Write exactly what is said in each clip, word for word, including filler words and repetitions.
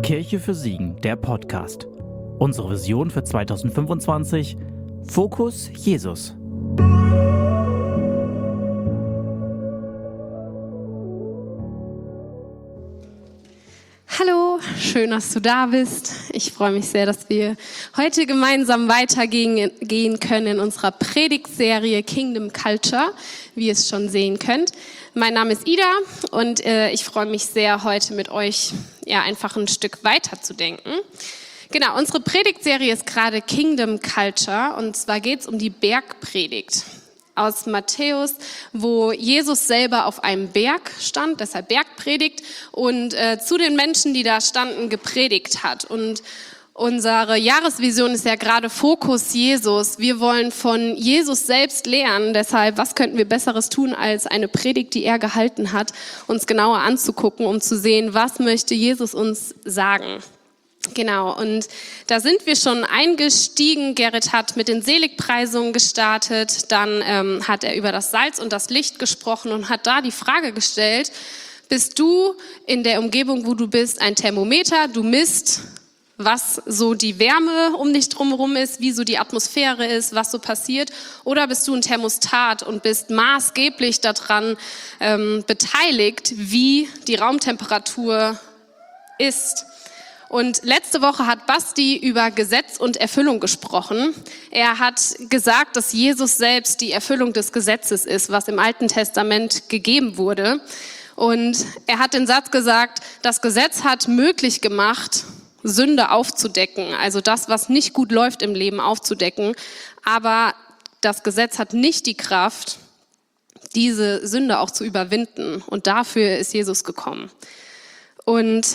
Kirche für Siegen, der Podcast. Unsere Vision für zweitausendfünfundzwanzig: Fokus Jesus. Hallo, schön, dass du da bist. Ich freue mich sehr, dass wir heute gemeinsam weitergehen gehen können in unserer Predigtserie Kingdom Culture, wie ihr es schon sehen könnt. Mein Name ist Ida und äh, ich freue mich sehr, heute mit euch ja einfach ein Stück weiter zu denken. Genau, unsere Predigtserie ist gerade Kingdom Culture und zwar geht es um die Bergpredigt aus Matthäus, wo Jesus selber auf einem Berg stand, deshalb Bergpredigt, und äh, zu den Menschen, die da standen, gepredigt hat. Und unsere Jahresvision ist ja gerade Fokus Jesus. Wir wollen von Jesus selbst lernen, deshalb, was könnten wir Besseres tun, als eine Predigt, die er gehalten hat, uns genauer anzugucken, um zu sehen, was möchte Jesus uns sagen. Genau, und da sind wir schon eingestiegen. Gerrit hat mit den Seligpreisungen gestartet, dann ähm, hat er über das Salz und das Licht gesprochen und hat da die Frage gestellt: Bist du in der Umgebung, wo du bist, ein Thermometer? Du misst, was so die Wärme um dich drumherum ist, wie so die Atmosphäre ist, was so passiert? Oder bist du ein Thermostat und bist maßgeblich daran ähm, beteiligt, wie die Raumtemperatur ist? Und letzte Woche hat Basti über Gesetz und Erfüllung gesprochen. Er hat gesagt, dass Jesus selbst die Erfüllung des Gesetzes ist, was im Alten Testament gegeben wurde. Und er hat den Satz gesagt: Das Gesetz hat möglich gemacht, Sünde aufzudecken, also das, was nicht gut läuft im Leben, aufzudecken. Aber das Gesetz hat nicht die Kraft, diese Sünde auch zu überwinden. Und dafür ist Jesus gekommen. Und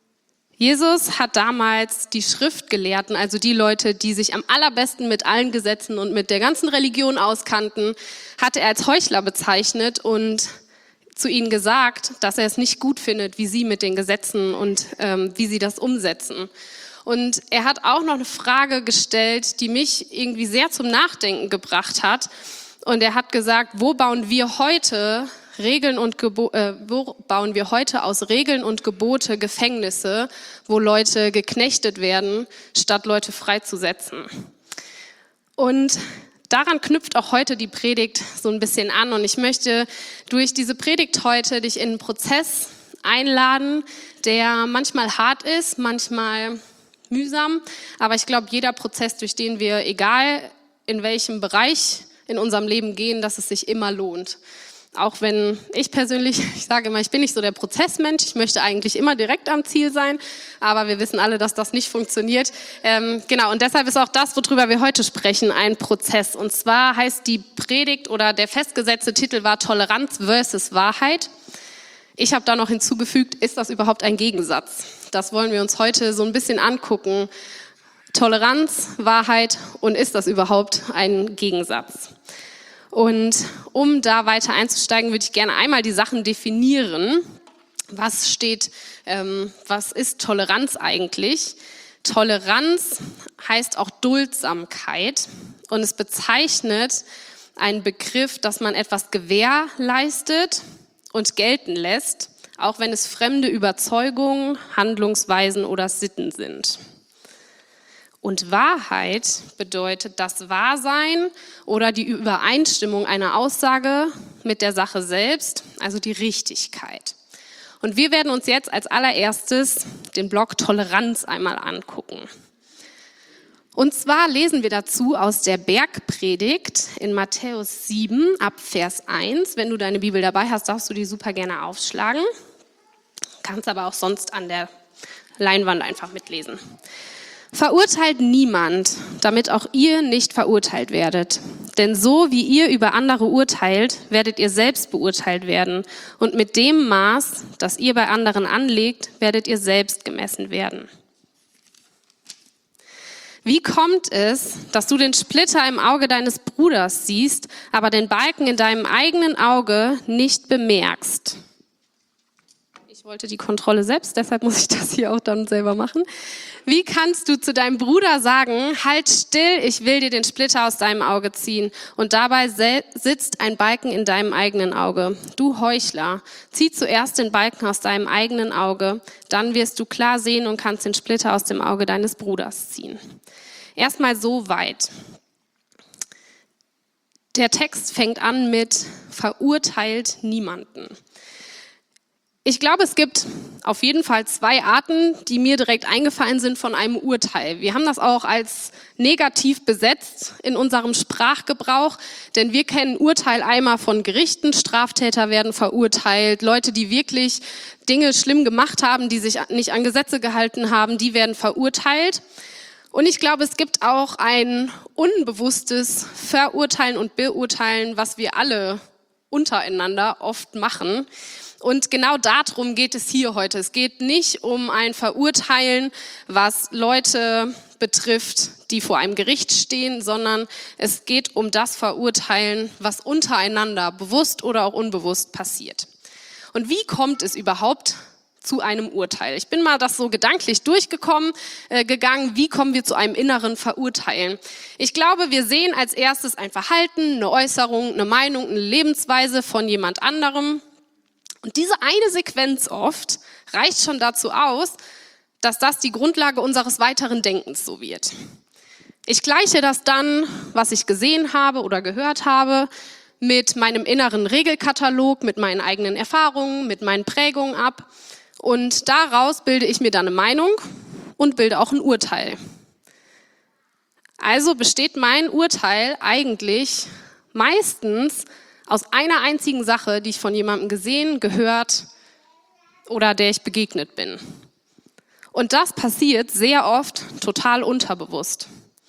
Jesus hat damals die Schriftgelehrten, also die Leute, die sich am allerbesten mit allen Gesetzen und mit der ganzen Religion auskannten, hat er als Heuchler bezeichnet und zu ihnen gesagt, dass er es nicht gut findet, wie sie mit den Gesetzen und ähm, wie sie das umsetzen. Und er hat auch noch eine Frage gestellt, die mich irgendwie sehr zum Nachdenken gebracht hat. Und er hat gesagt: Wo bauen wir heute Regeln und Gebo- äh, wo bauen wir heute aus Regeln und Gebote Gefängnisse, wo Leute geknechtet werden, statt Leute freizusetzen? Und daran knüpft auch heute die Predigt so ein bisschen an. Und ich möchte durch diese Predigt heute dich in einen Prozess einladen, der manchmal hart ist, manchmal mühsam. Aber ich glaube, jeder Prozess, durch den wir, egal in welchem Bereich in unserem Leben gehen, dass es sich immer lohnt. Auch wenn ich persönlich, ich sage immer, ich bin nicht so der Prozessmensch, ich möchte eigentlich immer direkt am Ziel sein, aber wir wissen alle, dass das nicht funktioniert. Ähm, genau, und deshalb ist auch das, worüber wir heute sprechen, ein Prozess. Und zwar heißt die Predigt oder der festgesetzte Titel war Toleranz versus Wahrheit. Ich habe da noch hinzugefügt, ist das überhaupt ein Gegensatz? Das wollen wir uns heute so ein bisschen angucken. Toleranz, Wahrheit, und ist das überhaupt ein Gegensatz? Und um da weiter einzusteigen, würde ich gerne einmal die Sachen definieren. Was steht, ähm, was ist Toleranz eigentlich? Toleranz heißt auch Duldsamkeit und es bezeichnet einen Begriff, dass man etwas gewährleistet und gelten lässt, auch wenn es fremde Überzeugungen, Handlungsweisen oder Sitten sind. Und Wahrheit bedeutet das Wahrsein oder die Übereinstimmung einer Aussage mit der Sache selbst, also die Richtigkeit. Und wir werden uns jetzt als allererstes den Block Toleranz einmal angucken. Und zwar lesen wir dazu aus der Bergpredigt in Matthäus sieben ab Vers eins. Wenn du deine Bibel dabei hast, darfst du die super gerne aufschlagen. Kannst aber auch sonst an der Leinwand einfach mitlesen. Verurteilt niemand, damit auch ihr nicht verurteilt werdet. Denn so wie ihr über andere urteilt, werdet ihr selbst beurteilt werden. Und mit dem Maß, das ihr bei anderen anlegt, werdet ihr selbst gemessen werden. Wie kommt es, dass du den Splitter im Auge deines Bruders siehst, aber den Balken in deinem eigenen Auge nicht bemerkst? Ich wollte die Kontrolle selbst, deshalb muss ich das hier auch dann selber machen. Wie kannst du zu deinem Bruder sagen, halt still, ich will dir den Splitter aus deinem Auge ziehen, und dabei sitzt ein Balken in deinem eigenen Auge? Du Heuchler, zieh zuerst den Balken aus deinem eigenen Auge, dann wirst du klar sehen und kannst den Splitter aus dem Auge deines Bruders ziehen. Erstmal so weit. Der Text fängt an mit verurteilt niemanden. Ich glaube, es gibt auf jeden Fall zwei Arten, die mir direkt eingefallen sind von einem Urteil. Wir haben das auch als negativ besetzt in unserem Sprachgebrauch, denn wir kennen Urteil einmal von Gerichten, Straftäter werden verurteilt, Leute, die wirklich Dinge schlimm gemacht haben, die sich nicht an Gesetze gehalten haben, die werden verurteilt. Und ich glaube, es gibt auch ein unbewusstes Verurteilen und Beurteilen, was wir alle untereinander oft machen. Und genau darum geht es hier heute. Es geht nicht um ein Verurteilen, was Leute betrifft, die vor einem Gericht stehen, sondern es geht um das Verurteilen, was untereinander bewusst oder auch unbewusst passiert. Und wie kommt es überhaupt zu einem Urteil? Ich bin mal das so gedanklich durchgekommen, äh, gegangen, wie kommen wir zu einem inneren Verurteilen? Ich glaube, wir sehen als erstes ein Verhalten, eine Äußerung, eine Meinung, eine Lebensweise von jemand anderem. Und diese eine Sequenz oft reicht schon dazu aus, dass das die Grundlage unseres weiteren Denkens so wird. Ich gleiche das dann, was ich gesehen habe oder gehört habe, mit meinem inneren Regelkatalog, mit meinen eigenen Erfahrungen, mit meinen Prägungen ab. Und daraus bilde ich mir dann eine Meinung und bilde auch ein Urteil. Also besteht mein Urteil eigentlich meistens aus einer einzigen Sache, die ich von jemandem gesehen, gehört oder der ich begegnet bin. Und das passiert sehr oft total unterbewusst.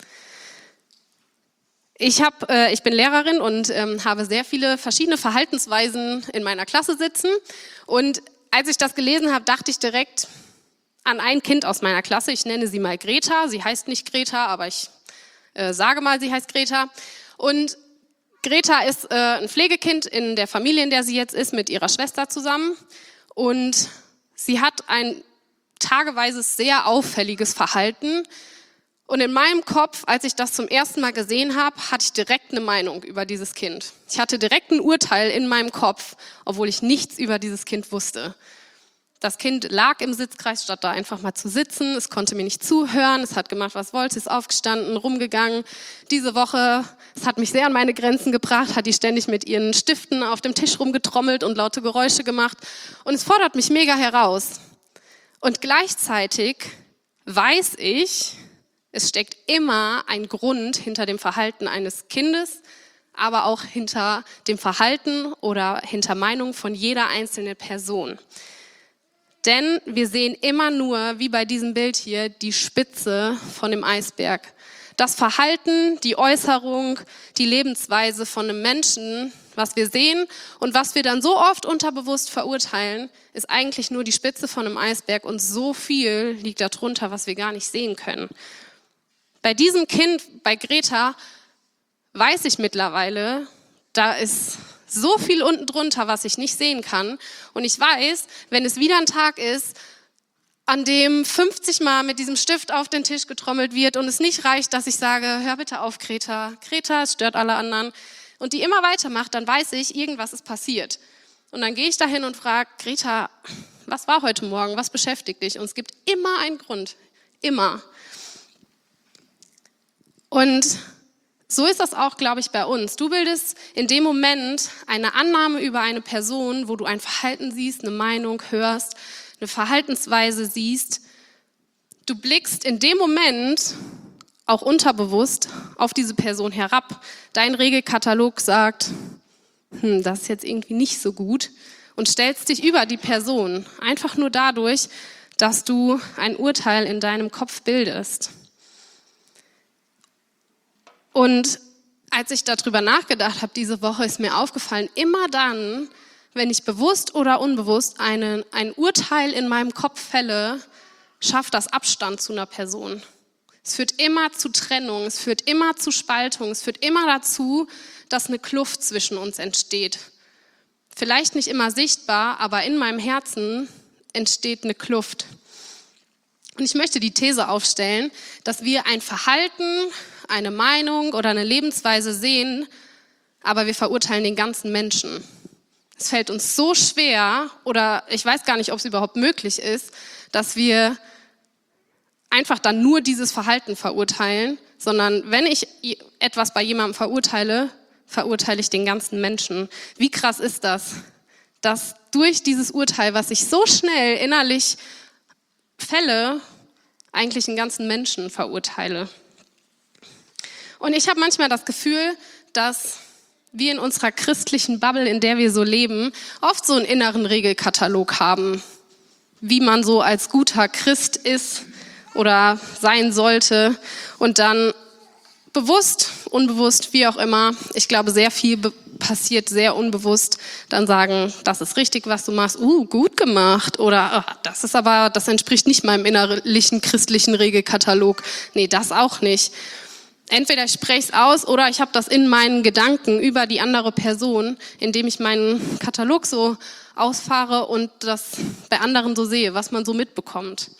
Ich, hab, äh, ich bin Lehrerin und ähm, habe sehr viele verschiedene Verhaltensweisen in meiner Klasse sitzen. Und als ich das gelesen habe, dachte ich direkt an ein Kind aus meiner Klasse. Ich nenne sie mal Greta. Sie heißt nicht Greta, aber ich äh, sage mal, sie heißt Greta. Und Greta ist äh, ein Pflegekind in der Familie, in der sie jetzt ist, mit ihrer Schwester zusammen. Und sie hat ein tageweises, sehr auffälliges Verhalten. Und in meinem Kopf, als ich das zum ersten Mal gesehen habe, hatte ich direkt eine Meinung über dieses Kind. Ich hatte direkt ein Urteil in meinem Kopf, obwohl ich nichts über dieses Kind wusste. Das Kind lag im Sitzkreis, statt da einfach mal zu sitzen. Es konnte mir nicht zuhören. Es hat gemacht, was wollte. Es ist aufgestanden, rumgegangen. Diese Woche, es hat mich sehr an meine Grenzen gebracht, hat die ständig mit ihren Stiften auf dem Tisch rumgetrommelt und laute Geräusche gemacht. Und es fordert mich mega heraus. Und gleichzeitig weiß ich, es steckt immer ein Grund hinter dem Verhalten eines Kindes, aber auch hinter dem Verhalten oder hinter Meinung von jeder einzelnen Person. Denn wir sehen immer nur, wie bei diesem Bild hier, die Spitze von dem Eisberg. Das Verhalten, die Äußerung, die Lebensweise von einem Menschen, was wir sehen und was wir dann so oft unterbewusst verurteilen, ist eigentlich nur die Spitze von einem Eisberg und so viel liegt darunter, was wir gar nicht sehen können. Bei diesem Kind, bei Greta, weiß ich mittlerweile, da ist so viel unten drunter, was ich nicht sehen kann. Und ich weiß, wenn es wieder ein Tag ist, an dem fünfzig Mal mit diesem Stift auf den Tisch getrommelt wird und es nicht reicht, dass ich sage, hör bitte auf, Greta, Greta, es stört alle anderen, und die immer weitermacht, dann weiß ich, irgendwas ist passiert. Und dann gehe ich dahin und frage, Greta, was war heute Morgen, was beschäftigt dich? Und es gibt immer einen Grund, immer. Und so ist das auch, glaube ich, bei uns. Du bildest in dem Moment eine Annahme über eine Person, wo du ein Verhalten siehst, eine Meinung hörst, eine Verhaltensweise siehst. Du blickst in dem Moment auch unterbewusst auf diese Person herab. Dein Regelkatalog sagt, hm, das ist jetzt irgendwie nicht so gut, und stellst dich über die Person. Einfach nur dadurch, dass du ein Urteil in deinem Kopf bildest. Und als ich darüber nachgedacht habe diese Woche, ist mir aufgefallen, immer dann, wenn ich bewusst oder unbewusst eine, ein Urteil in meinem Kopf fälle, schafft das Abstand zu einer Person. Es führt immer zu Trennung, es führt immer zu Spaltung, es führt immer dazu, dass eine Kluft zwischen uns entsteht. Vielleicht nicht immer sichtbar, aber in meinem Herzen entsteht eine Kluft. Und ich möchte die These aufstellen, dass wir ein Verhalten, eine Meinung oder eine Lebensweise sehen, aber wir verurteilen den ganzen Menschen. Es fällt uns so schwer, oder ich weiß gar nicht, ob es überhaupt möglich ist, dass wir einfach dann nur dieses Verhalten verurteilen, sondern wenn ich etwas bei jemandem verurteile, verurteile ich den ganzen Menschen. Wie krass ist das, dass durch dieses Urteil, was ich so schnell innerlich fälle, eigentlich einen ganzen Menschen verurteile. Und ich habe manchmal das Gefühl, dass wir in unserer christlichen Bubble, in der wir so leben, oft so einen inneren Regelkatalog haben, wie man so als guter Christ ist oder sein sollte und dann bewusst, unbewusst, wie auch immer, ich glaube, sehr viel be- passiert sehr unbewusst, dann sagen, das ist richtig, was du machst, uh, gut gemacht oder oh, das ist aber, das entspricht nicht meinem innerlichen christlichen Regelkatalog. Nee, das auch nicht. Entweder ich spreche es aus oder ich habe das in meinen Gedanken über die andere Person, indem ich meinen Katalog so ausfahre und das bei anderen so sehe, was man so mitbekommt.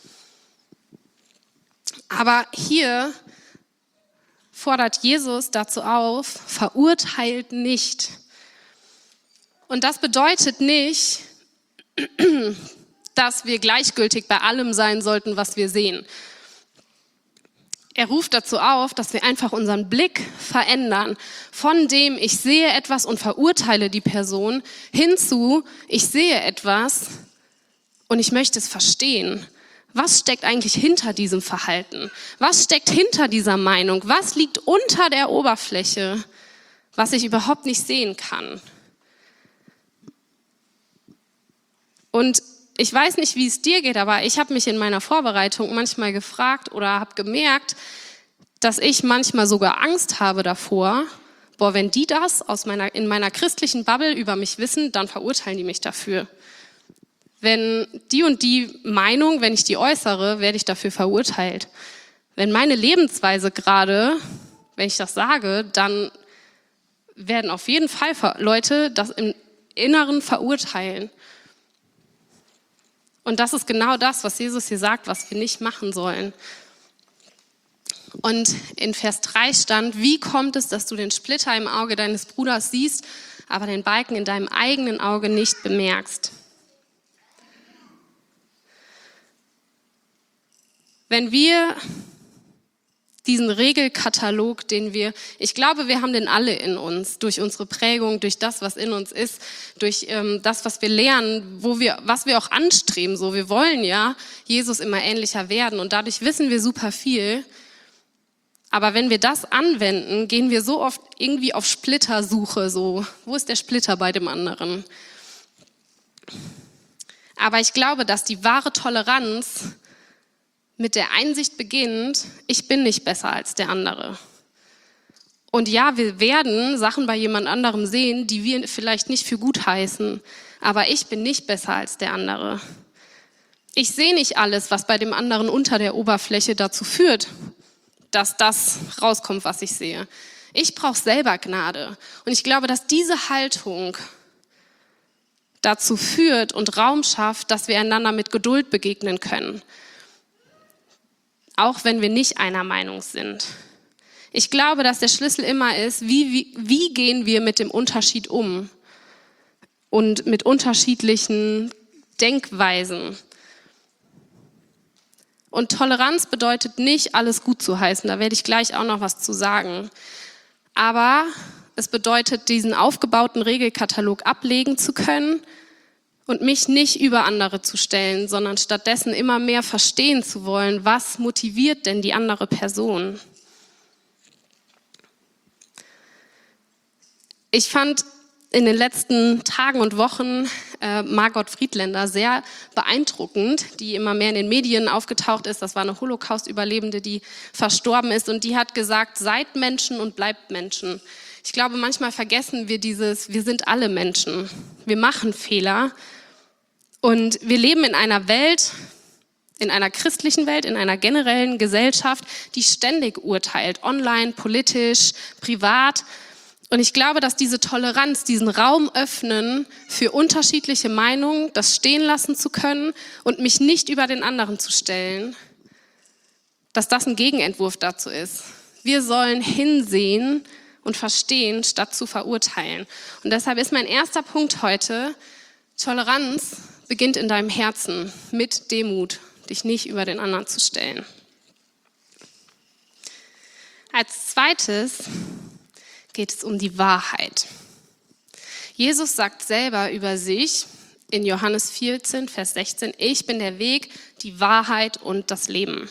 Aber hier fordert Jesus dazu auf, verurteilt nicht. Und das bedeutet nicht, dass wir gleichgültig bei allem sein sollten, was wir sehen. Er ruft dazu auf, dass wir einfach unseren Blick verändern. Von dem, ich sehe etwas und verurteile die Person, hinzu, ich sehe etwas und ich möchte es verstehen. Was steckt eigentlich hinter diesem Verhalten? Was steckt hinter dieser Meinung? Was liegt unter der Oberfläche, was ich überhaupt nicht sehen kann? Und ich weiß nicht, wie es dir geht, aber ich habe mich in meiner Vorbereitung manchmal gefragt oder habe gemerkt, dass ich manchmal sogar Angst habe davor, boah, wenn die das aus meiner, in meiner christlichen Bubble über mich wissen, dann verurteilen die mich dafür. Wenn die und die Meinung, wenn ich die äußere, werde ich dafür verurteilt. Wenn meine Lebensweise gerade, wenn ich das sage, dann werden auf jeden Fall Leute das im Inneren verurteilen. Und das ist genau das, was Jesus hier sagt, was wir nicht machen sollen. Und in Vers drei stand, wie kommt es, dass du den Splitter im Auge deines Bruders siehst, aber den Balken in deinem eigenen Auge nicht bemerkst? Wenn wir diesen Regelkatalog, den wir, ich glaube, wir haben den alle in uns, durch unsere Prägung, durch das, was in uns ist, durch ähm, das, was wir lernen, wo wir, was wir auch anstreben. So, wir wollen ja Jesus immer ähnlicher werden und dadurch wissen wir super viel. Aber wenn wir das anwenden, gehen wir so oft irgendwie auf Splittersuche. So, wo ist der Splitter bei dem anderen? Aber ich glaube, dass die wahre Toleranz mit der Einsicht beginnt, ich bin nicht besser als der andere. Und ja, wir werden Sachen bei jemand anderem sehen, die wir vielleicht nicht für gut heißen, aber ich bin nicht besser als der andere. Ich sehe nicht alles, was bei dem anderen unter der Oberfläche dazu führt, dass das rauskommt, was ich sehe. Ich brauche selber Gnade. Und ich glaube, dass diese Haltung dazu führt und Raum schafft, dass wir einander mit Geduld begegnen können. Auch wenn wir nicht einer Meinung sind. Ich glaube, dass der Schlüssel immer ist, wie, wie, wie gehen wir mit dem Unterschied um und mit unterschiedlichen Denkweisen. Und Toleranz bedeutet nicht, alles gut zu heißen, da werde ich gleich auch noch was zu sagen. Aber es bedeutet, diesen aufgebauten Regelkatalog ablegen zu können und mich nicht über andere zu stellen, sondern stattdessen immer mehr verstehen zu wollen, was motiviert denn die andere Person. Ich fand in den letzten Tagen und Wochen äh, Margot Friedländer sehr beeindruckend, die immer mehr in den Medien aufgetaucht ist. Das war eine Holocaust-Überlebende, die verstorben ist und die hat gesagt, seid Menschen und bleibt Menschen. Ich glaube, manchmal vergessen wir dieses, wir sind alle Menschen, wir machen Fehler und wir leben in einer Welt, in einer christlichen Welt, in einer generellen Gesellschaft, die ständig urteilt, online, politisch, privat. Und ich glaube, dass diese Toleranz, diesen Raum öffnen für unterschiedliche Meinungen, das stehen lassen zu können und mich nicht über den anderen zu stellen, dass das ein Gegenentwurf dazu ist. Wir sollen hinsehen und verstehen, statt zu verurteilen. Und deshalb ist mein erster Punkt heute, Toleranz beginnt in deinem Herzen mit Demut, dich nicht über den anderen zu stellen. Als zweites geht es um die Wahrheit. Jesus sagt selber über sich in Johannes vierzehn, Vers sechzehn, ich bin der Weg, die Wahrheit und das Leben.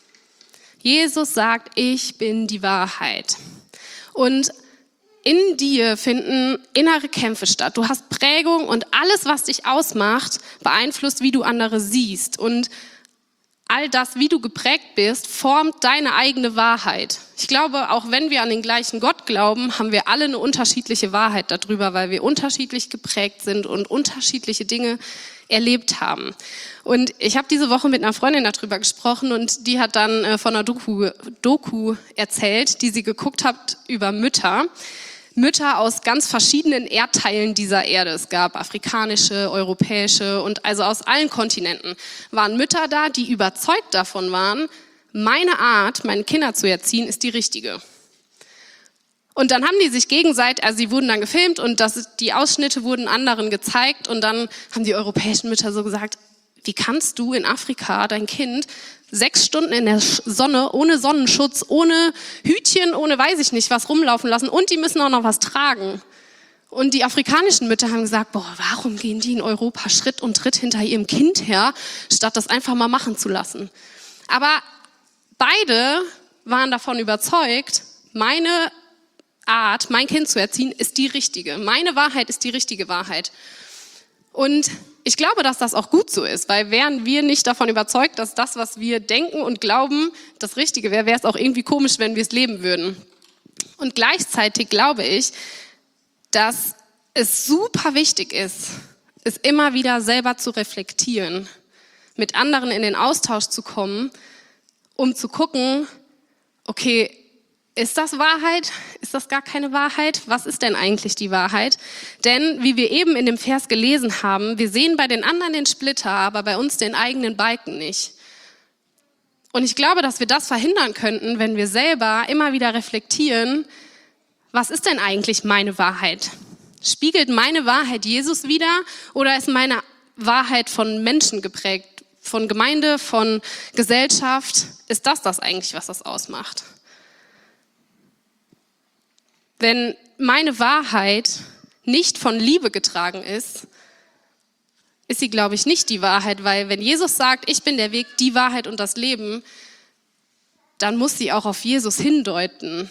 Jesus sagt, ich bin die Wahrheit. Und in dir finden innere Kämpfe statt. Du hast Prägung und alles, was dich ausmacht, beeinflusst, wie du andere siehst. Und all das, wie du geprägt bist, formt deine eigene Wahrheit. Ich glaube, auch wenn wir an den gleichen Gott glauben, haben wir alle eine unterschiedliche Wahrheit darüber, weil wir unterschiedlich geprägt sind und unterschiedliche Dinge erlebt haben. Und ich habe diese Woche mit einer Freundin darüber gesprochen und die hat dann äh, von einer Doku, Doku erzählt, die sie geguckt hat über Mütter. Mütter aus ganz verschiedenen Erdteilen dieser Erde. Es gab afrikanische, europäische und also aus allen Kontinenten waren Mütter da, die überzeugt davon waren, meine Art, meine Kinder zu erziehen, ist die richtige. Und dann haben die sich gegenseitig, also sie wurden dann gefilmt und das, die Ausschnitte wurden anderen gezeigt und dann haben die europäischen Mütter so gesagt, wie kannst du in Afrika dein Kind sechs Stunden in der Sonne, ohne Sonnenschutz, ohne Hütchen, ohne weiß ich nicht was rumlaufen lassen und die müssen auch noch was tragen. Und die afrikanischen Mütter haben gesagt, boah, warum gehen die in Europa Schritt und Tritt hinter ihrem Kind her, statt das einfach mal machen zu lassen. Aber beide waren davon überzeugt, meine Art, mein Kind zu erziehen, ist die richtige. Meine Wahrheit ist die richtige Wahrheit. Und ich glaube, dass das auch gut so ist, weil wären wir nicht davon überzeugt, dass das, was wir denken und glauben, das Richtige wäre, wäre es auch irgendwie komisch, wenn wir es leben würden. Und gleichzeitig glaube ich, dass es super wichtig ist, es immer wieder selber zu reflektieren, mit anderen in den Austausch zu kommen, um zu gucken, okay, ist das Wahrheit? Ist das gar keine Wahrheit? Was ist denn eigentlich die Wahrheit? Denn wie wir eben in dem Vers gelesen haben, wir sehen bei den anderen den Splitter, aber bei uns den eigenen Balken nicht. Und ich glaube, dass wir das verhindern könnten, wenn wir selber immer wieder reflektieren, was ist denn eigentlich meine Wahrheit? Spiegelt meine Wahrheit Jesus wider oder ist meine Wahrheit von Menschen geprägt, von Gemeinde, von Gesellschaft? Ist das das eigentlich, was das ausmacht? Wenn meine Wahrheit nicht von Liebe getragen ist, ist sie, glaube ich, nicht die Wahrheit, weil wenn Jesus sagt, ich bin der Weg, die Wahrheit und das Leben, dann muss sie auch auf Jesus hindeuten.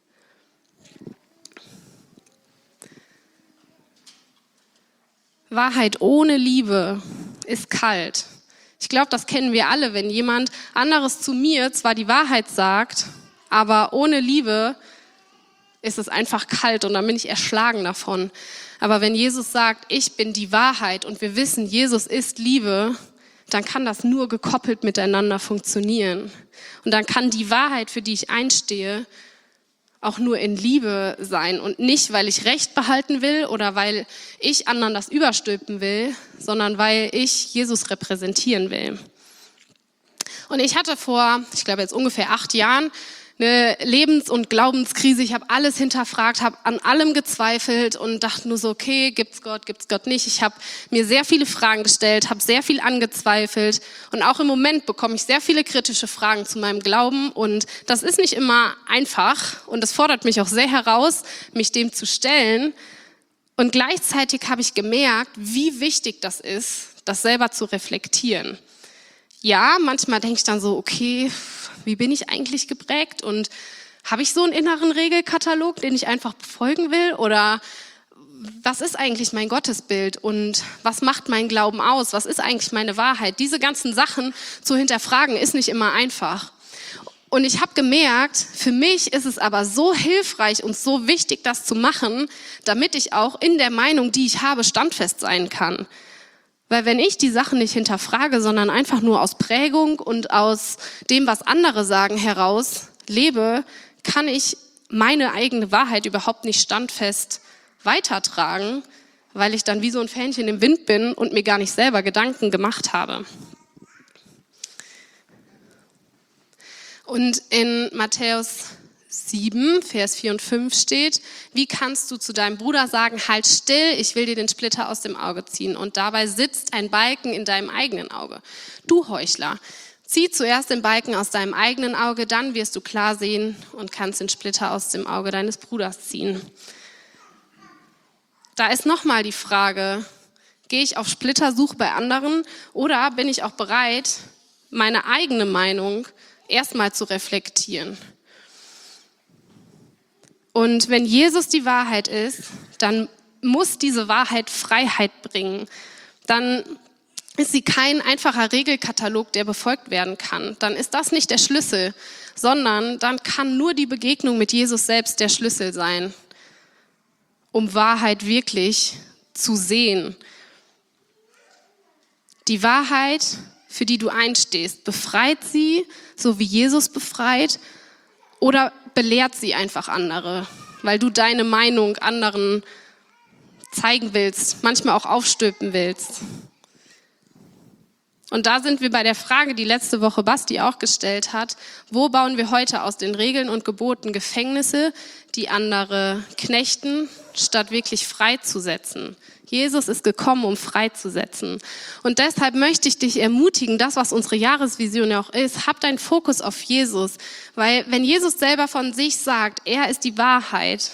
Wahrheit ohne Liebe ist kalt. Ich glaube, das kennen wir alle, wenn jemand anderes zu mir zwar die Wahrheit sagt, aber ohne Liebe ist es einfach kalt und dann bin ich erschlagen davon. Aber wenn Jesus sagt, ich bin die Wahrheit und wir wissen, Jesus ist Liebe, dann kann das nur gekoppelt miteinander funktionieren. Und dann kann die Wahrheit, für die ich einstehe, auch nur in Liebe sein und nicht, weil ich Recht behalten will oder weil ich anderen das überstülpen will, sondern weil ich Jesus repräsentieren will. Und ich hatte vor, ich glaube jetzt ungefähr acht Jahren, eine Lebens- und Glaubenskrise. Ich habe alles hinterfragt, habe an allem gezweifelt und dachte nur so, okay, gibt's Gott, gibt's Gott nicht. Ich habe mir sehr viele Fragen gestellt, habe sehr viel angezweifelt und auch im Moment bekomme ich sehr viele kritische Fragen zu meinem Glauben und das ist nicht immer einfach und es fordert mich auch sehr heraus, mich dem zu stellen. Und gleichzeitig habe ich gemerkt, wie wichtig das ist, das selber zu reflektieren. Ja, manchmal denke ich dann so, okay, wie bin ich eigentlich geprägt und habe ich so einen inneren Regelkatalog, den ich einfach befolgen will oder was ist eigentlich mein Gottesbild und was macht mein Glauben aus, was ist eigentlich meine Wahrheit? Diese ganzen Sachen zu hinterfragen ist nicht immer einfach. Und ich habe gemerkt, für mich ist es aber so hilfreich und so wichtig, das zu machen, damit ich auch in der Meinung, die ich habe, standfest sein kann. Weil wenn ich die Sachen nicht hinterfrage, sondern einfach nur aus Prägung und aus dem, was andere sagen, heraus lebe, kann ich meine eigene Wahrheit überhaupt nicht standfest weitertragen, weil ich dann wie so ein Fähnchen im Wind bin und mir gar nicht selber Gedanken gemacht habe. Und in Matthäus sieben, Vers vier und fünf steht, wie kannst du zu deinem Bruder sagen, halt still, ich will dir den Splitter aus dem Auge ziehen, und dabei sitzt ein Balken in deinem eigenen Auge. Du Heuchler, zieh zuerst den Balken aus deinem eigenen Auge, dann wirst du klar sehen und kannst den Splitter aus dem Auge deines Bruders ziehen. Da ist nochmal die Frage, gehe ich auf Splittersuche bei anderen oder bin ich auch bereit, meine eigene Meinung erstmal zu reflektieren? Und wenn Jesus die Wahrheit ist, dann muss diese Wahrheit Freiheit bringen. Dann ist sie kein einfacher Regelkatalog, der befolgt werden kann. Dann ist das nicht der Schlüssel, sondern dann kann nur die Begegnung mit Jesus selbst der Schlüssel sein, um Wahrheit wirklich zu sehen. Die Wahrheit, für die du einstehst, befreit sie, so wie Jesus befreit, oder belehrt sie einfach andere, weil du deine Meinung anderen zeigen willst, manchmal auch aufstülpen willst. Und da sind wir bei der Frage, die letzte Woche Basti auch gestellt hat, wo bauen wir heute aus den Regeln und Geboten Gefängnisse, die andere knechten, statt wirklich freizusetzen? Jesus ist gekommen, um freizusetzen. Und deshalb möchte ich dich ermutigen, das, was unsere Jahresvision ja auch ist, hab deinen Fokus auf Jesus. Weil wenn Jesus selber von sich sagt, er ist die Wahrheit,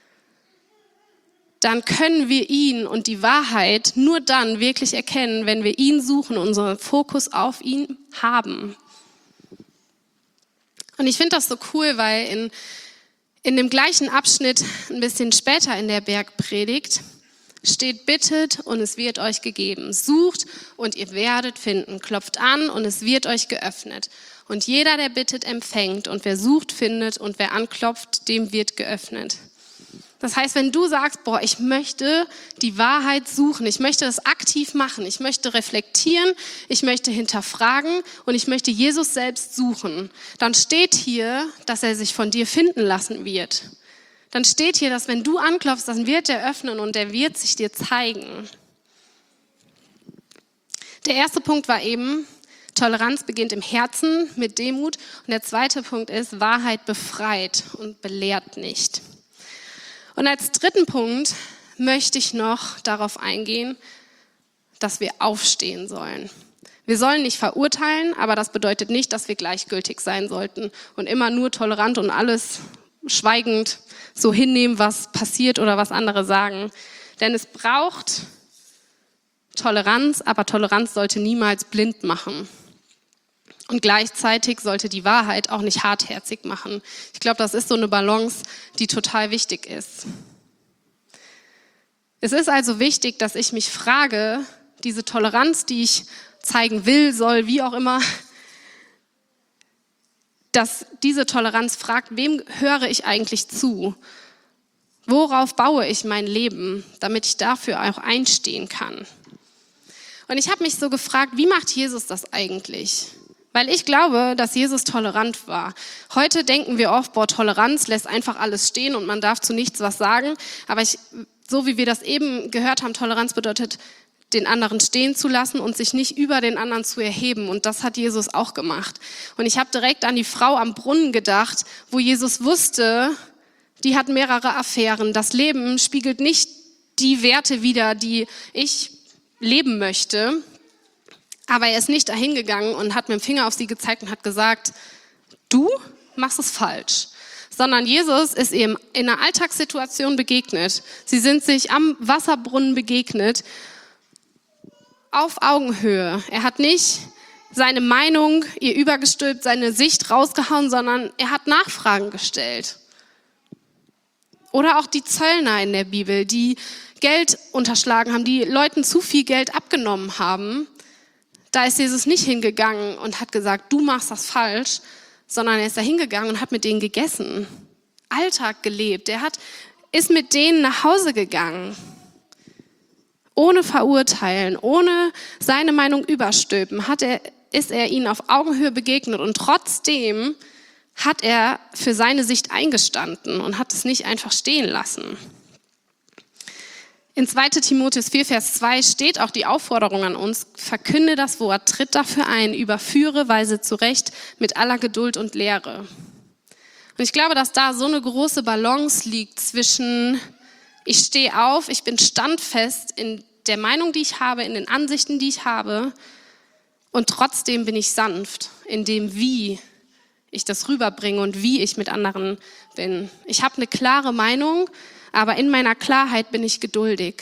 dann können wir ihn und die Wahrheit nur dann wirklich erkennen, wenn wir ihn suchen, unseren Fokus auf ihn haben. Und ich finde das so cool, weil in, in dem gleichen Abschnitt, ein bisschen später in der Bergpredigt, steht, bittet und es wird euch gegeben. Sucht und ihr werdet finden. Klopft an und es wird euch geöffnet. Und jeder, der bittet, empfängt. Und wer sucht, findet. Und wer anklopft, dem wird geöffnet. Das heißt, wenn du sagst, boah, ich möchte die Wahrheit suchen, ich möchte das aktiv machen, ich möchte reflektieren, ich möchte hinterfragen und ich möchte Jesus selbst suchen, dann steht hier, dass er sich von dir finden lassen wird. Dann steht hier, dass wenn du anklopfst, dann wird er öffnen und er wird sich dir zeigen. Der erste Punkt war eben, Toleranz beginnt im Herzen mit Demut. Und der zweite Punkt ist, Wahrheit befreit und belehrt nicht. Und als dritten Punkt möchte ich noch darauf eingehen, dass wir aufstehen sollen. Wir sollen nicht verurteilen, aber das bedeutet nicht, dass wir gleichgültig sein sollten und immer nur tolerant und alles schweigend so hinnehmen, was passiert oder was andere sagen. Denn es braucht Toleranz, aber Toleranz sollte niemals blind machen. Und gleichzeitig sollte die Wahrheit auch nicht hartherzig machen. Ich glaube, das ist so eine Balance, die total wichtig ist. Es ist also wichtig, dass ich mich frage, diese Toleranz, die ich zeigen will, soll, wie auch immer, dass diese Toleranz fragt, wem höre ich eigentlich zu? Worauf baue ich mein Leben, damit ich dafür auch einstehen kann? Und ich habe mich so gefragt, wie macht Jesus das eigentlich? Weil ich glaube, dass Jesus tolerant war. Heute denken wir oft, boah, Toleranz lässt einfach alles stehen und man darf zu nichts was sagen. Aber ich, so wie wir das eben gehört haben, Toleranz bedeutet, den anderen stehen zu lassen und sich nicht über den anderen zu erheben. Und das hat Jesus auch gemacht. Und ich habe direkt an die Frau am Brunnen gedacht, wo Jesus wusste, die hat mehrere Affären. Das Leben spiegelt nicht die Werte wider, die ich leben möchte. Aber er ist nicht dahin gegangen und hat mit dem Finger auf sie gezeigt und hat gesagt, du machst es falsch. Sondern Jesus ist ihm in einer Alltagssituation begegnet. Sie sind sich am Wasserbrunnen begegnet, auf Augenhöhe. Er hat nicht seine Meinung ihr übergestülpt, seine Sicht rausgehauen, sondern er hat Nachfragen gestellt. Oder auch die Zöllner in der Bibel, die Geld unterschlagen haben, die Leuten zu viel Geld abgenommen haben. Da ist Jesus nicht hingegangen und hat gesagt, du machst das falsch, sondern er ist da hingegangen und hat mit denen gegessen, Alltag gelebt. Er hat, ist mit denen nach Hause gegangen, ohne verurteilen, ohne seine Meinung überstülpen, hat er, ist er ihnen auf Augenhöhe begegnet und trotzdem hat er für seine Sicht eingestanden und hat es nicht einfach stehen lassen. In zweiter Timotheus vier, Vers zwei steht auch die Aufforderung an uns: Verkünde das Wort, tritt dafür ein, überführe, weise zurecht mit aller Geduld und Lehre. Und ich glaube, dass da so eine große Balance liegt zwischen, ich stehe auf, ich bin standfest in der Meinung, die ich habe, in den Ansichten, die ich habe, und trotzdem bin ich sanft in dem, wie ich das rüberbringe und wie ich mit anderen bin. Ich habe eine klare Meinung, aber in meiner Klarheit bin ich geduldig.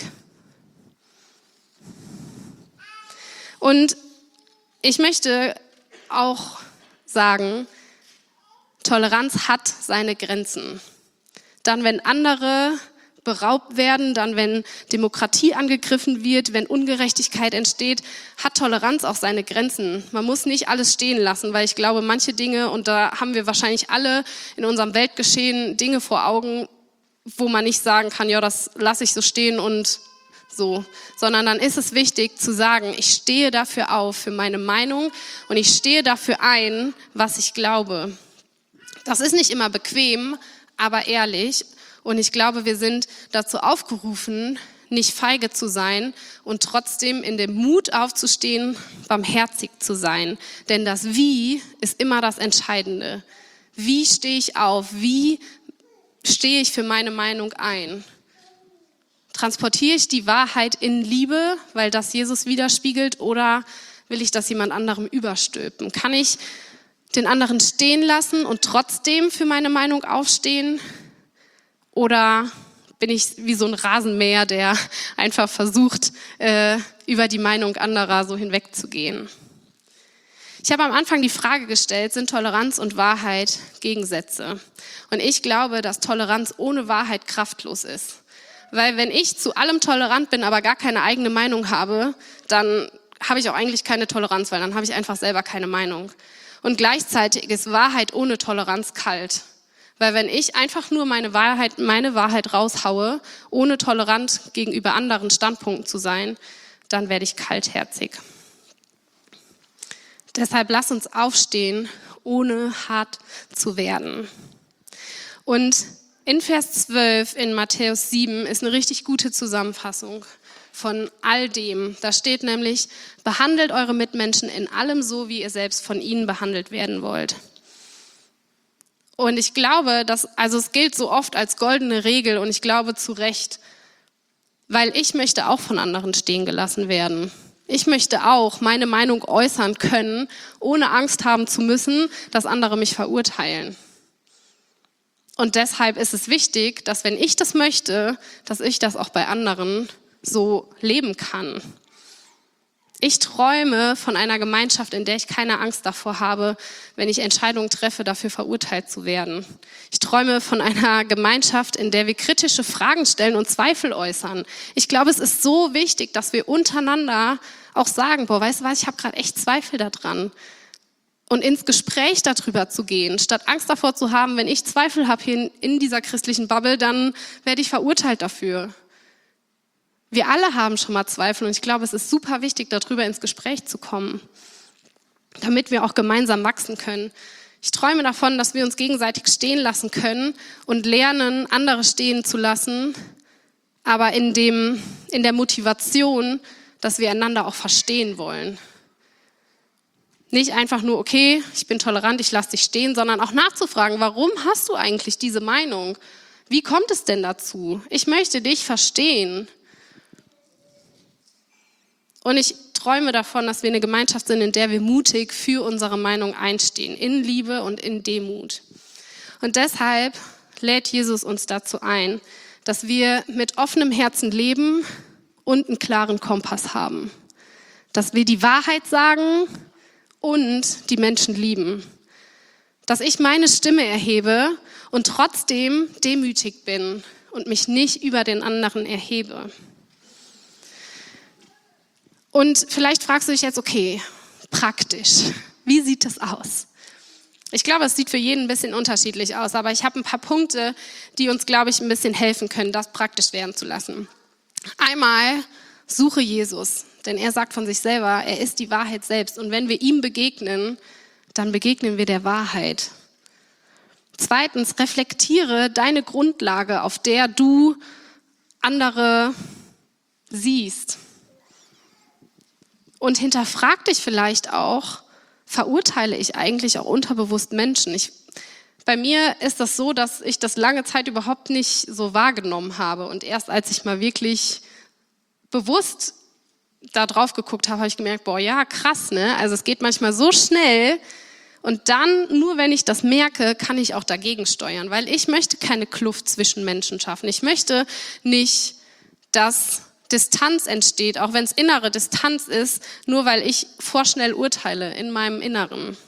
Und ich möchte auch sagen, Toleranz hat seine Grenzen. Dann, wenn andere beraubt werden, dann, wenn Demokratie angegriffen wird, wenn Ungerechtigkeit entsteht, hat Toleranz auch seine Grenzen. Man muss nicht alles stehen lassen, weil ich glaube, manche Dinge, und da haben wir wahrscheinlich alle in unserem Weltgeschehen Dinge vor Augen, wo man nicht sagen kann, ja, das lasse ich so stehen und so, sondern dann ist es wichtig zu sagen, ich stehe dafür auf, für meine Meinung, und ich stehe dafür ein, was ich glaube. Das ist nicht immer bequem, aber ehrlich. Und ich glaube, wir sind dazu aufgerufen, nicht feige zu sein und trotzdem in dem Mut aufzustehen, barmherzig zu sein. Denn das Wie ist immer das Entscheidende. Wie stehe ich auf? Wie stehe ich für meine Meinung ein? Transportiere ich die Wahrheit in Liebe, weil das Jesus widerspiegelt, oder will ich das jemand anderem überstülpen? Kann ich den anderen stehen lassen und trotzdem für meine Meinung aufstehen? Oder bin ich wie so ein Rasenmäher, der einfach versucht, äh, über die Meinung anderer so hinwegzugehen? Ich habe am Anfang die Frage gestellt, sind Toleranz und Wahrheit Gegensätze? Und ich glaube, dass Toleranz ohne Wahrheit kraftlos ist. Weil wenn ich zu allem tolerant bin, aber gar keine eigene Meinung habe, dann habe ich auch eigentlich keine Toleranz, weil dann habe ich einfach selber keine Meinung. Und gleichzeitig ist Wahrheit ohne Toleranz kalt. Weil wenn ich einfach nur meine Wahrheit, meine Wahrheit raushaue, ohne tolerant gegenüber anderen Standpunkten zu sein, dann werde ich kaltherzig. Deshalb lass uns aufstehen, ohne hart zu werden. Und in Vers zwölf in Matthäus sieben ist eine richtig gute Zusammenfassung von all dem. Da steht nämlich: Behandelt eure Mitmenschen in allem so, wie ihr selbst von ihnen behandelt werden wollt. Und ich glaube, dass, also es gilt so oft als goldene Regel, und ich glaube zu Recht, weil ich möchte auch von anderen stehen gelassen werden. Ich möchte auch meine Meinung äußern können, ohne Angst haben zu müssen, dass andere mich verurteilen. Und deshalb ist es wichtig, dass wenn ich das möchte, dass ich das auch bei anderen so leben kann. Ich träume von einer Gemeinschaft, in der ich keine Angst davor habe, wenn ich Entscheidungen treffe, dafür verurteilt zu werden. Ich träume von einer Gemeinschaft, in der wir kritische Fragen stellen und Zweifel äußern. Ich glaube, es ist so wichtig, dass wir untereinander auch sagen, boah, weißt du was, ich habe gerade echt Zweifel daran. Und ins Gespräch darüber zu gehen, statt Angst davor zu haben, wenn ich Zweifel habe hier in dieser christlichen Bubble, dann werde ich verurteilt dafür. Wir alle haben schon mal Zweifel, und ich glaube, es ist super wichtig, darüber ins Gespräch zu kommen, damit wir auch gemeinsam wachsen können. Ich träume davon, dass wir uns gegenseitig stehen lassen können und lernen, andere stehen zu lassen, aber in dem, in der Motivation, dass wir einander auch verstehen wollen. Nicht einfach nur, okay, ich bin tolerant, ich lasse dich stehen, sondern auch nachzufragen, warum hast du eigentlich diese Meinung? Wie kommt es denn dazu? Ich möchte dich verstehen. Und ich träume davon, dass wir eine Gemeinschaft sind, in der wir mutig für unsere Meinung einstehen, in Liebe und in Demut. Und deshalb lädt Jesus uns dazu ein, dass wir mit offenem Herzen leben und einen klaren Kompass haben. Dass wir die Wahrheit sagen und die Menschen lieben. Dass ich meine Stimme erhebe und trotzdem demütig bin und mich nicht über den anderen erhebe. Und vielleicht fragst du dich jetzt, okay, praktisch, wie sieht das aus? Ich glaube, es sieht für jeden ein bisschen unterschiedlich aus, aber ich habe ein paar Punkte, die uns, glaube ich, ein bisschen helfen können, das praktisch werden zu lassen. Einmal, suche Jesus, denn er sagt von sich selber, er ist die Wahrheit selbst. Und wenn wir ihm begegnen, dann begegnen wir der Wahrheit. Zweitens, reflektiere deine Grundlage, auf der du andere siehst. Und hinterfrag dich vielleicht auch, verurteile ich eigentlich auch unterbewusst Menschen? Ich, bei mir ist das so, dass ich das lange Zeit überhaupt nicht so wahrgenommen habe. Und erst als ich mal wirklich bewusst da drauf geguckt habe, habe ich gemerkt, boah, ja, krass, ne? Also es geht manchmal so schnell. Und dann, nur wenn ich das merke, kann ich auch dagegen steuern, weil ich möchte keine Kluft zwischen Menschen schaffen. Ich möchte nicht, dass Distanz entsteht, auch wenn es innere Distanz ist, nur weil ich vorschnell urteile in meinem Inneren.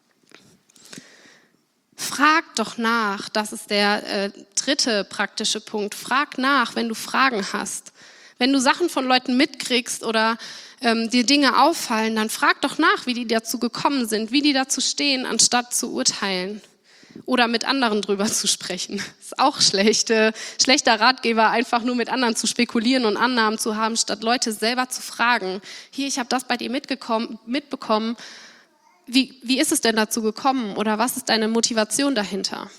Frag doch nach, das ist der äh, dritte praktische Punkt. Frag nach, wenn du Fragen hast. Wenn du Sachen von Leuten mitkriegst oder ähm, dir Dinge auffallen, dann frag doch nach, wie die dazu gekommen sind, wie die dazu stehen, anstatt zu urteilen oder mit anderen drüber zu sprechen. Ist auch schlecht, äh, schlechter Ratgeber, einfach nur mit anderen zu spekulieren und Annahmen zu haben, statt Leute selber zu fragen. Hier, ich habe das bei dir mitgekommen, mitbekommen. Wie, wie ist es denn dazu gekommen oder was ist deine Motivation dahinter?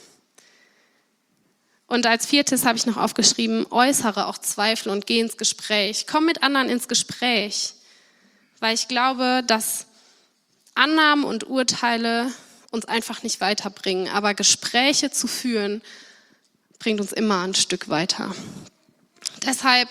Und als viertes habe ich noch aufgeschrieben, äußere auch Zweifel und geh ins Gespräch. Komm mit anderen ins Gespräch, weil ich glaube, dass Annahmen und Urteile uns einfach nicht weiterbringen. Aber Gespräche zu führen, bringt uns immer ein Stück weiter. Deshalb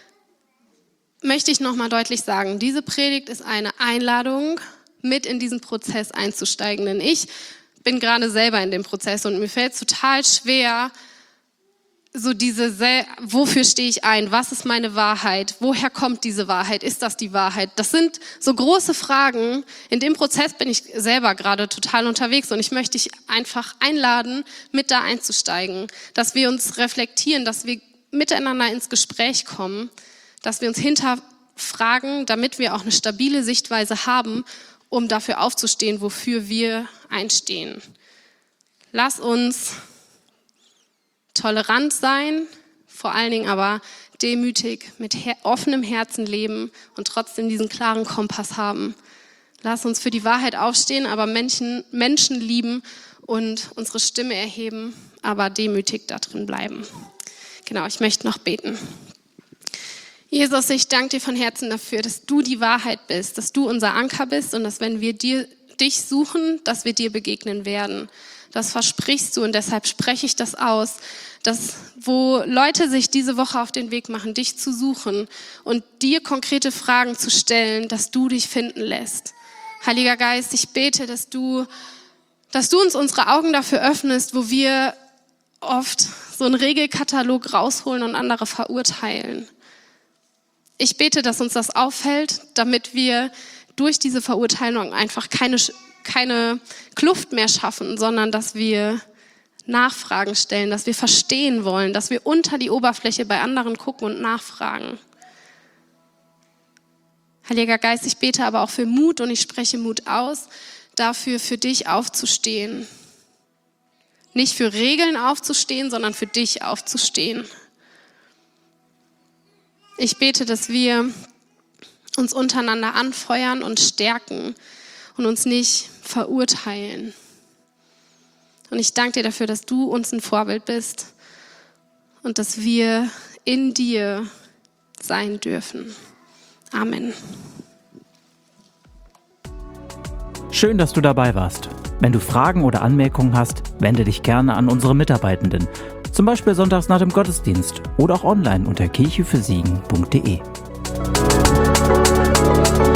möchte ich nochmal deutlich sagen, diese Predigt ist eine Einladung, mit in diesen Prozess einzusteigen. Denn ich bin gerade selber in dem Prozess und mir fällt es total schwer, so diese, wofür stehe ich ein? Was ist meine Wahrheit? Woher kommt diese Wahrheit? Ist das die Wahrheit? Das sind so große Fragen. In dem Prozess bin ich selber gerade total unterwegs und ich möchte dich einfach einladen, mit da einzusteigen, dass wir uns reflektieren, dass wir miteinander ins Gespräch kommen, dass wir uns hinterfragen, damit wir auch eine stabile Sichtweise haben, um dafür aufzustehen, wofür wir einstehen. Lass uns tolerant sein, vor allen Dingen aber demütig, mit her- offenem Herzen leben und trotzdem diesen klaren Kompass haben. Lass uns für die Wahrheit aufstehen, aber Menschen, Menschen lieben und unsere Stimme erheben, aber demütig da drin bleiben. Genau, ich möchte noch beten. Jesus, ich danke dir von Herzen dafür, dass du die Wahrheit bist, dass du unser Anker bist und dass, wenn wir dir, dich suchen, dass wir dir begegnen werden. Das versprichst du und deshalb spreche ich das aus, dass wo Leute sich diese Woche auf den Weg machen, dich zu suchen und dir konkrete Fragen zu stellen, dass du dich finden lässt. Heiliger Geist, ich bete, dass du, dass du uns unsere Augen dafür öffnest, wo wir oft so einen Regelkatalog rausholen und andere verurteilen. Ich bete, dass uns das auffällt, damit wir durch diese Verurteilung einfach keine keine Kluft mehr schaffen, sondern dass wir Nachfragen stellen, dass wir verstehen wollen, dass wir unter die Oberfläche bei anderen gucken und nachfragen. Heiliger Geist, ich bete aber auch für Mut und ich spreche Mut aus, dafür für dich aufzustehen. Nicht für Regeln aufzustehen, sondern für dich aufzustehen. Ich bete, dass wir uns untereinander anfeuern und stärken und uns nicht verurteilen. Und ich danke dir dafür, dass du uns ein Vorbild bist und dass wir in dir sein dürfen. Amen. Schön, dass du dabei warst. Wenn du Fragen oder Anmerkungen hast, wende dich gerne an unsere Mitarbeitenden. Zum Beispiel sonntags nach dem Gottesdienst oder auch online unter kirche für siegen punkt de.